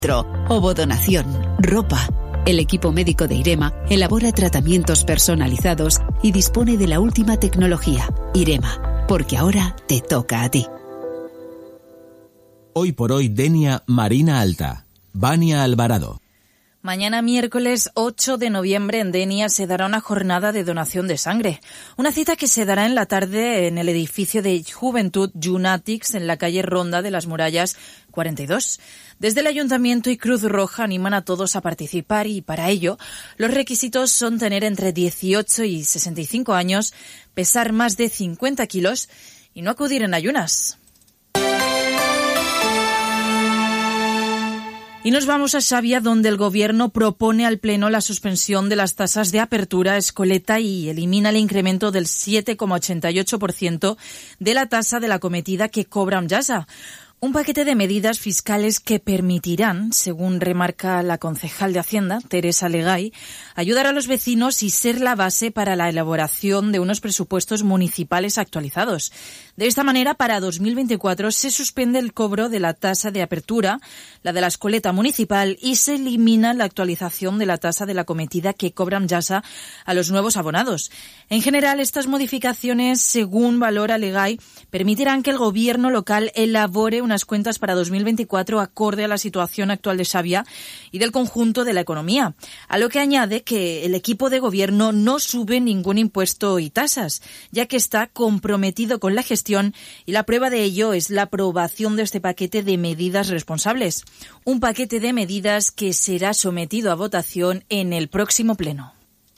Ovodonación, ropa. El equipo médico de Irema elabora tratamientos personalizados y dispone de la última tecnología. Irema, porque ahora te toca a ti. Hoy por hoy, Denia Marina Alta. Vania Alvarado. Mañana miércoles 8 de noviembre en Denia se dará una jornada de donación de sangre. Una cita que se dará en la tarde en el edificio de Juventud Junatics en la calle Ronda de las Murallas 42. Desde el Ayuntamiento y Cruz Roja animan a todos a participar y para ello los requisitos son tener entre 18 y 65 años, pesar más de 50 kilos y no acudir en ayunas. Y nos vamos a Xàbia, donde el Gobierno propone al Pleno la suspensión de las tasas de apertura escoleta y elimina el incremento del 7,88% de la tasa de la cometida que cobra Amjasa. Un paquete de medidas fiscales que permitirán, según remarca la concejal de Hacienda, Teresa Legay, ayudar a los vecinos y ser la base para la elaboración de unos presupuestos municipales actualizados. De esta manera, para 2024 se suspende el cobro de la tasa de apertura, la de la escoleta municipal, y se elimina la actualización de la tasa de la cometida que cobra Amjasa a los nuevos abonados. En general, estas modificaciones, según valora Legay, permitirán que el gobierno local elabore unas cuentas para 2024 acorde a la situación actual de Xàbia y del conjunto de la economía, a lo que añade que el equipo de gobierno no sube ningún impuesto y tasas, ya que está comprometido con la gestión y la prueba de ello es la aprobación de este paquete de medidas responsables, un paquete de medidas que será sometido a votación en el próximo pleno.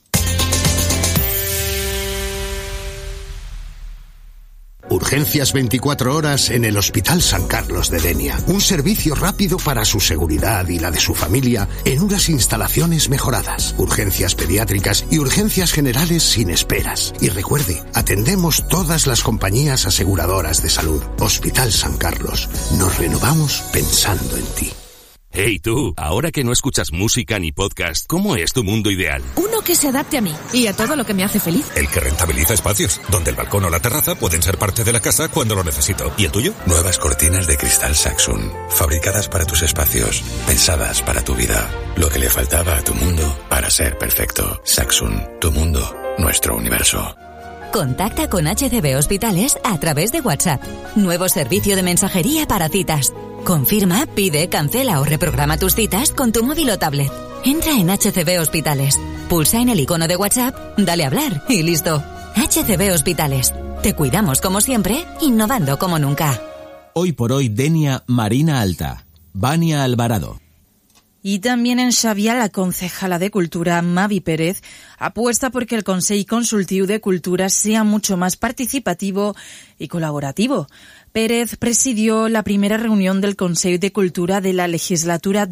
Urgencias 24 horas en el Hospital San Carlos de Denia. Un servicio rápido para su seguridad y la de su familia en unas instalaciones mejoradas. Urgencias pediátricas y urgencias generales sin esperas. Y recuerde, atendemos todas las compañías aseguradoras de salud. Hospital San Carlos. Nos renovamos pensando en ti. Hey tú, ahora que no escuchas música ni podcast, ¿cómo es tu mundo ideal? Uno que se adapte a mí y a todo lo que me hace feliz. El que rentabiliza espacios, donde el balcón o la terraza pueden ser parte de la casa cuando lo necesito. ¿Y el tuyo? Nuevas cortinas de cristal Saxum, fabricadas para tus espacios, pensadas para tu vida. Lo que le faltaba a tu mundo para ser perfecto. Saxum, tu mundo, nuestro universo. Contacta con HCB Hospitales a través de WhatsApp. Nuevo servicio de mensajería para citas. Confirma, pide, cancela o reprograma tus citas con tu móvil o tablet. Entra en HCB Hospitales, pulsa en el icono de WhatsApp, dale a hablar y listo. HCB Hospitales. Te cuidamos como siempre, innovando como nunca. Hoy por hoy, Denia Marina Alta. Vania Alvarado. Y también en Xàbia, la concejala de Cultura, Mavi Pérez, apuesta porque el Consell Consultiu de Cultura sea mucho más participativo y colaborativo. Pérez presidió la primera reunión del Consell de Cultura de la legislatura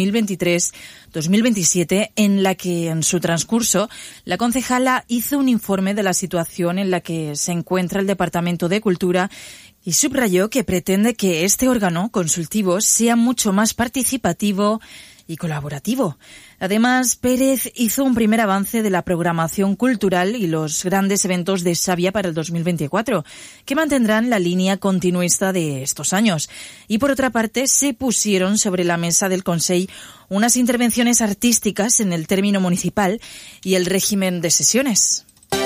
2023-2027, en la que, en su transcurso, la concejala hizo un informe de la situación en la que se encuentra el Departamento de Cultura y subrayó que pretende que este órgano consultivo sea mucho más participativo y colaborativo. Además, Pérez hizo un primer avance de la programación cultural y los grandes eventos de Xàbia para el 2024, que mantendrán la línea continuista de estos años. Y por otra parte, se pusieron sobre la mesa del Consell unas intervenciones artísticas en el término municipal y el régimen de sesiones.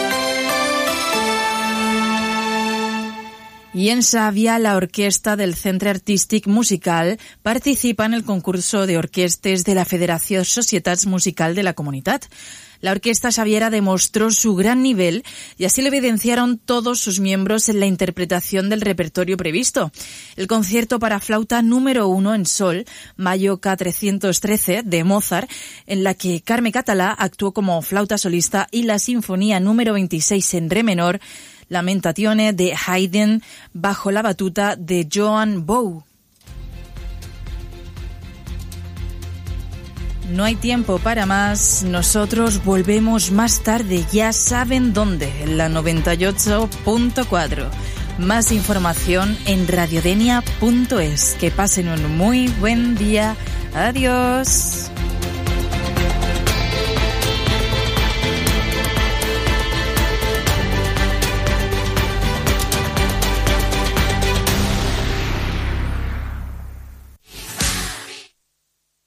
I en Xàbia, la orquesta del Centre Artístic Musical participa en el concurso de orquestes de la Federació Societats Musical de la Comunitat. La orquesta xaviera demostró su gran nivel y así lo evidenciaron todos sus miembros en la interpretación del repertorio previsto. El concierto para flauta número 1 en sol, Mayo K313, de Mozart, en la que Carme Català actuó como flauta solista, y la sinfonía número 26 en re menor, Lamentazione de Haydn, bajo la batuta de Johann Bou. No hay tiempo para más, nosotros volvemos más tarde, ya saben dónde, en la 98.4. Más información en radiodenia.es. Que pasen un muy buen día. Adiós.